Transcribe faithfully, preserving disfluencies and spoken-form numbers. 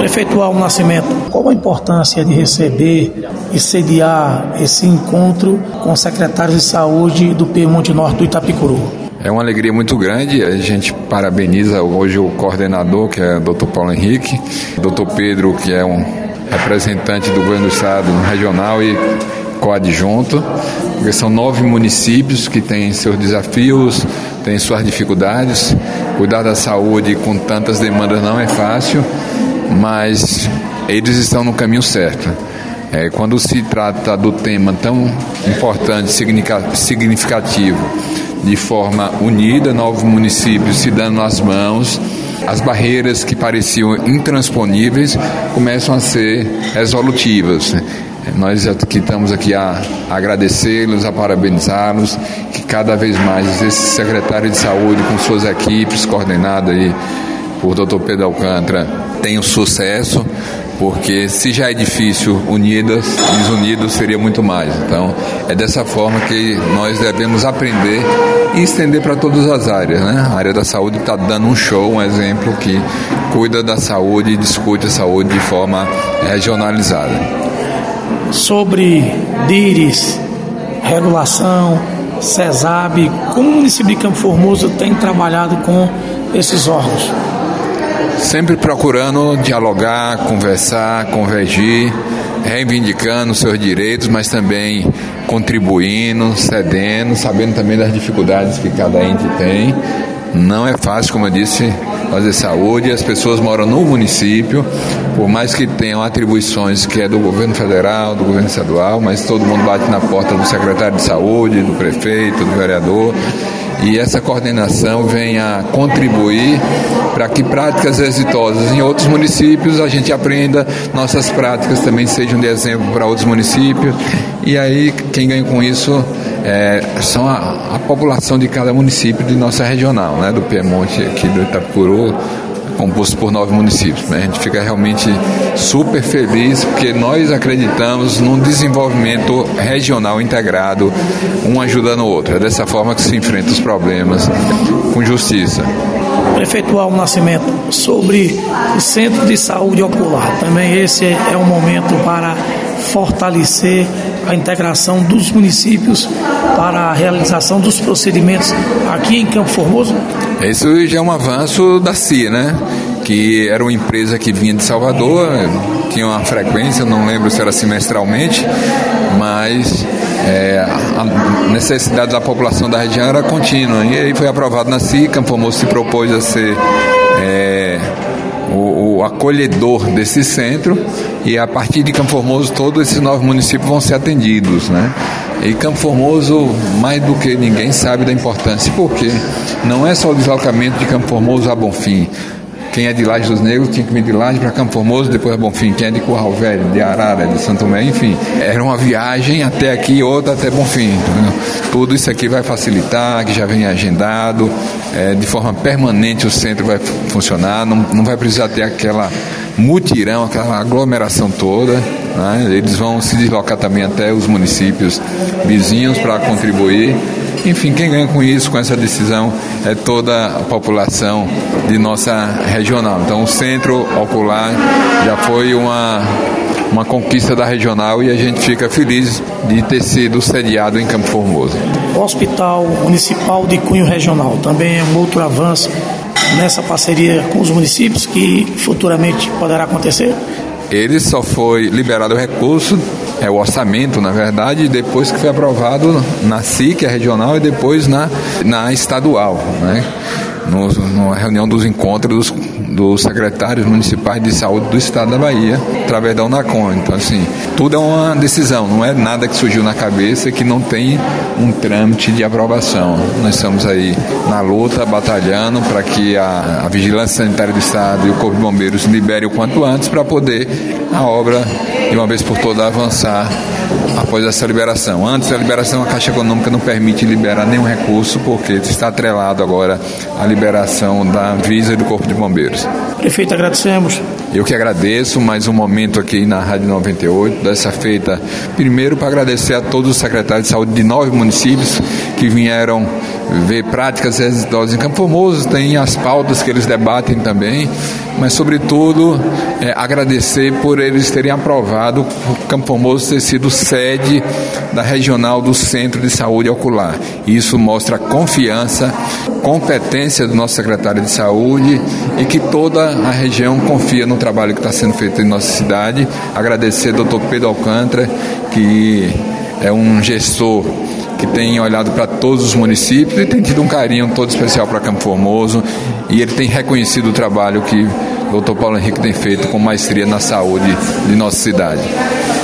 Prefeito Almo Nascimento, qual a importância de receber e sediar esse encontro com os secretários de saúde do Piemonte Norte do Itapicuru? É uma alegria muito grande, a gente parabeniza hoje o coordenador, que é o doutor Paulo Henrique, o doutor Pedro, que é um representante do governo do estado regional e coadjunto, porque são nove municípios que têm seus desafios, têm suas dificuldades. Cuidar da saúde com tantas demandas não é fácil, mas eles estão no caminho certo. É, quando se trata do tema tão importante, significativo, de forma unida, novos municípios se dando as mãos, as barreiras que pareciam intransponíveis começam a ser resolutivas. Nós que estamos aqui a agradecê-los, a parabenizá-los, que cada vez mais esse secretário de saúde com suas equipes, coordenado aí por doutor Pedro Alcântara, tenham sucesso, porque se já é difícil unidas, desunidos seria muito mais. Então é dessa forma que nós devemos aprender e estender para todas as áreas, né? A área da saúde está dando um show, um exemplo que cuida da saúde e discute a saúde de forma regionalizada. Sobre D I R S, regulação, CESAB, como o município de Campo Formoso tem trabalhado com esses órgãos? Sempre procurando dialogar, conversar, convergir, reivindicando seus direitos, mas também contribuindo, cedendo, sabendo também das dificuldades que cada ente tem. Não é fácil, como eu disse, fazer saúde. As pessoas moram no município, por mais que tenham atribuições que é do governo federal, do governo estadual, mas todo mundo bate na porta do secretário de saúde, do prefeito, do vereador. E essa coordenação vem a contribuir para que práticas exitosas em outros municípios a gente aprenda, nossas práticas também sejam de exemplo para outros municípios. E aí quem ganha com isso é, são a, a população de cada município de nossa regional, né, do Piemonte aqui do Itapicuru, composto por nove municípios. A gente fica realmente super feliz porque nós acreditamos num desenvolvimento regional integrado, um ajudando o outro. É dessa forma que se enfrenta os problemas com justiça. Prefeito Almo Nascimento, sobre o Centro de Saúde Ocular, também esse é um momento para fortalecer a integração dos municípios para a realização dos procedimentos aqui em Campo Formoso? Isso já é um avanço da C I A, né? Que era uma empresa que vinha de Salvador, tinha uma frequência, não lembro se era semestralmente, mas é, a necessidade da população da região era contínua. E aí foi aprovado na C I A, Campo Formoso se propôs a ser é, o, o acolhedor desse centro, e a partir de Campo Formoso todos esses nove municípios vão ser atendidos, né? E Campo Formoso, mais do que ninguém, sabe da importância. Por quê? Não é só o deslocamento de Campo Formoso a Bonfim. Quem é de Laje dos Negros tinha que vir de Laje para Campo Formoso, depois a Bonfim. Quem é de Curral Velho, de Arara, de Santo Tomé, enfim. Era uma viagem até aqui, outra até Bonfim. Entendeu? Tudo isso aqui vai facilitar, que já vem agendado. É, de forma permanente o centro vai funcionar, não, não vai precisar ter aquela mutirão, aquela aglomeração toda, né? Eles vão se deslocar também até os municípios vizinhos para contribuir. Enfim, quem ganha com isso, com essa decisão, é toda a população de nossa regional. Então o Centro Ocular já foi uma, uma conquista da regional e a gente fica feliz de ter sido sediado em Campo Formoso. O Hospital Municipal de Cunho Regional também é um outro avanço nessa parceria com os municípios que futuramente poderá acontecer? Ele só foi liberado o recurso, é o orçamento, na verdade, depois que foi aprovado na C I, que é regional, e depois na, na estadual, né? No, numa reunião dos encontros dos, dos secretários municipais de saúde do estado da Bahia, através da UNACOM. Então, assim, tudo é uma decisão, não é nada que surgiu na cabeça que não tem um trâmite de aprovação. Nós estamos aí na luta, batalhando para que a, a Vigilância Sanitária do Estado e o Corpo de Bombeiros libere o quanto antes para poder a obra, de uma vez por todas, avançar após essa liberação. Antes da liberação, a Caixa Econômica não permite liberar nenhum recurso, porque está atrelado agora à liberação da Anvisa e do Corpo de Bombeiros. Prefeito, agradecemos. Eu que agradeço mais um momento aqui na Rádio noventa e oito, dessa feita, primeiro para agradecer a todos os secretários de saúde de nove municípios que vieram ver práticas exitosas em Campo Formoso, tem as pautas que eles debatem também, mas sobretudo é, agradecer por eles terem aprovado o Campo Formoso ter sido sede da regional do Centro de Saúde Ocular. Isso mostra a confiança, competência do nosso secretário de Saúde e que toda a região confia no trabalho que está sendo feito em nossa cidade. Agradecer ao doutor Pedro Alcântara, que é um gestor que tem olhado para todos os municípios e tem tido um carinho todo especial para Campo Formoso, e ele tem reconhecido o trabalho que o doutor Paulo Henrique tem feito com maestria na saúde de nossa cidade.